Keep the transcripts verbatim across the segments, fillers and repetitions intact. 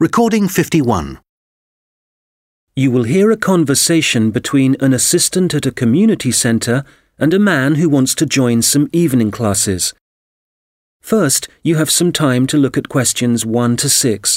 Recording fifty-one. You will hear a conversation between an assistant at a community centre and a man who wants to join some evening classes. First, you have some time to look at questions one to six.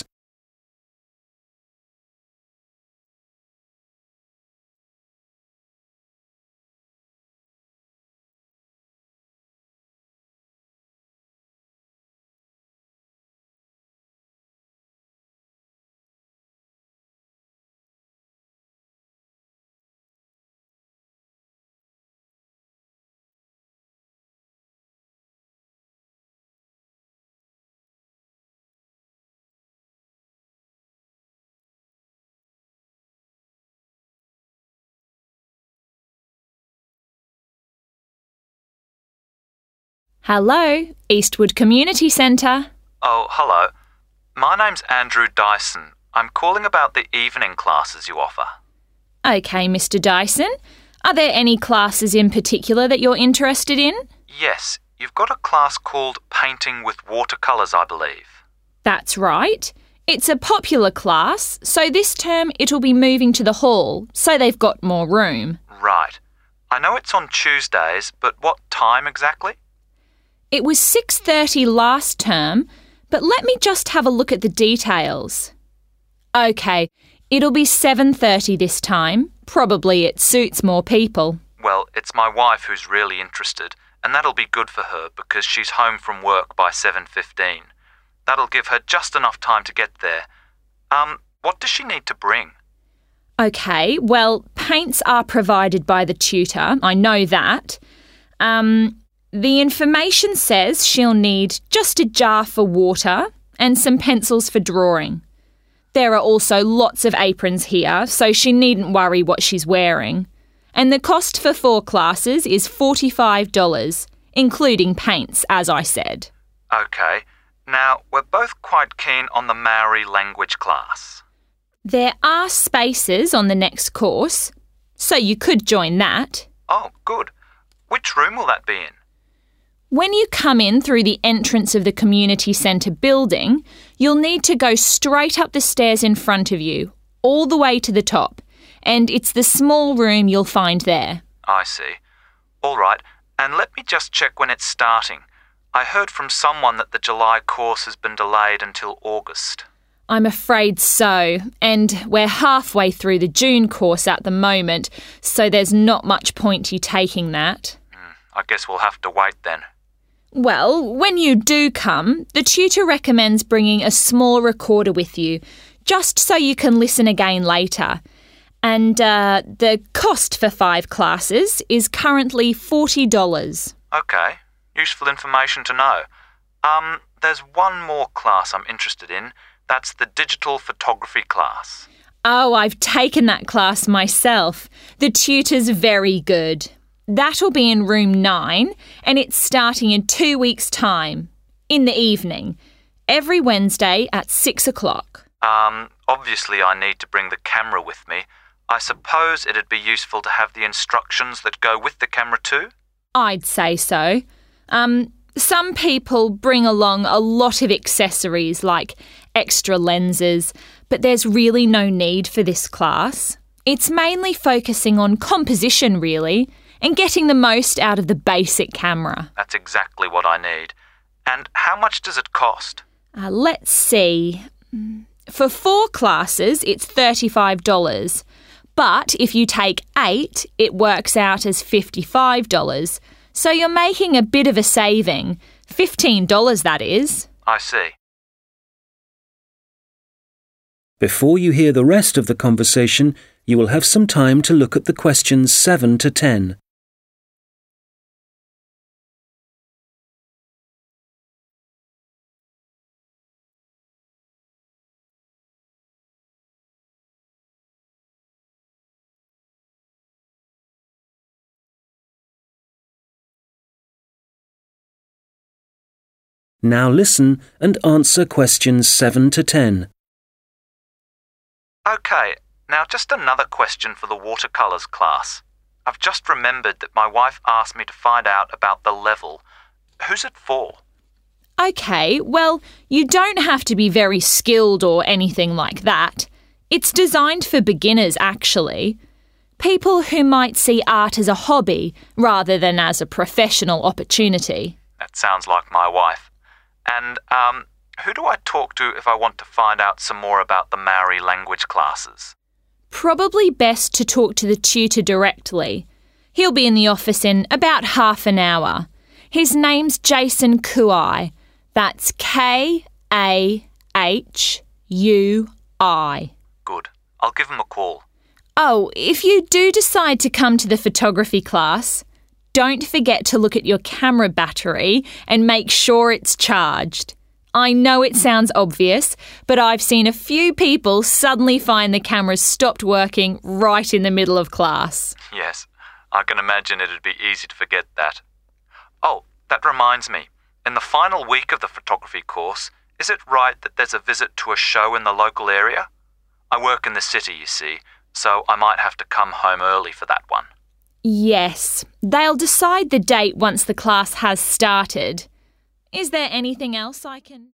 Hello, Eastwood Community Centre. Oh, hello. My name's Andrew Dyson. I'm calling about the evening classes you offer. OK, Mister Dyson. Are there any classes in particular that you're interested in? Yes, you've got a class called Painting with Watercolours, I believe. That's right. It's a popular class, so this term it'll be moving to the hall, so they've got more room. Right. I know it's on Tuesdays, but what time exactly? It was six thirty last term, but let me just have a look at the details. OK, it'll be seven thirty this time. Probably it suits more people. Well, it's my wife who's really interested, and that'll be good for her because she's home from work by seven fifteen. That'll give her just enough time to get there. Um, what does she need to bring? OK, well, paints are provided by the tutor, I know that. Um... The information says she'll need just a jar for water and some pencils for drawing. There are also lots of aprons here, so she needn't worry what she's wearing. And the cost for four classes is forty-five dollars, including paints, as I said. OK. Now, we're both quite keen on the Maori language class. There are spaces on the next course, so you could join that. Oh, good. Which room will that be in? When you come in through the entrance of the community centre building, you'll need to go straight up the stairs in front of you, all the way to the top, and it's the small room you'll find there. I see. All right, and let me just check when it's starting. I heard from someone that the July course has been delayed until August. I'm afraid so, and we're halfway through the June course at the moment, so there's not much point you taking that. Mm, I guess we'll have to wait then. Well, when you do come, the tutor recommends bringing a small recorder with you, just so you can listen again later. And uh, the cost for five classes is currently forty dollars. OK, useful information to know. Um, there's one more class I'm interested in. That's the digital photography class. Oh, I've taken that class myself. The tutor's very good. That'll be in room nine, and it's starting in two weeks' time, in the evening, every Wednesday at six o'clock. Um, obviously I need to bring the camera with me. I suppose it'd be useful to have the instructions that go with the camera too? I'd say so. Um, some people bring along a lot of accessories like extra lenses, but there's really no need for this class. It's mainly focusing on composition, really, and getting the most out of the basic camera. That's exactly what I need. And how much does it cost? Uh, let's see. For four classes, it's thirty-five dollars. But if you take eight, it works out as fifty-five dollars. So you're making a bit of a saving. fifteen dollars, that is. I see. Before you hear the rest of the conversation, you will have some time to look at the questions seven to ten. Now listen and answer questions seven to ten. OK, now just another question for the watercolours class. I've just remembered that my wife asked me to find out about the level. Who's it for? OK, well, you don't have to be very skilled or anything like that. It's designed for beginners, actually. People who might see art as a hobby rather than as a professional opportunity. That sounds like my wife. And, um, who do I talk to if I want to find out some more about the Maori language classes? Probably best to talk to the tutor directly. He'll be in the office in about half an hour. His name's Jason Kuai. That's K A H U I. Good. I'll give him a call. Oh, if you do decide to come to the photography class, don't forget to look at your camera battery and make sure it's charged. I know it sounds obvious, but I've seen a few people suddenly find the cameras stopped working right in the middle of class. Yes, I can imagine it'd be easy to forget that. Oh, that reminds me. In the final week of the photography course, is it right that there's a visit to a show in the local area? I work in the city, you see, so I might have to come home early for that one. Yes, they'll decide the date once the class has started. Is there anything else I can...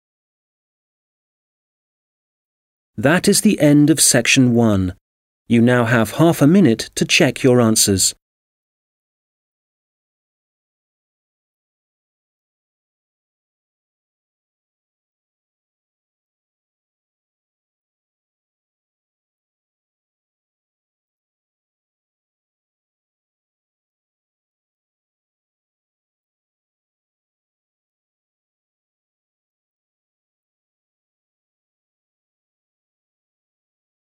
That is the end of section one. You now have half a minute to check your answers.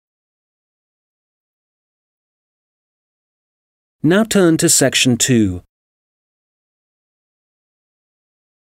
Now turn to section two.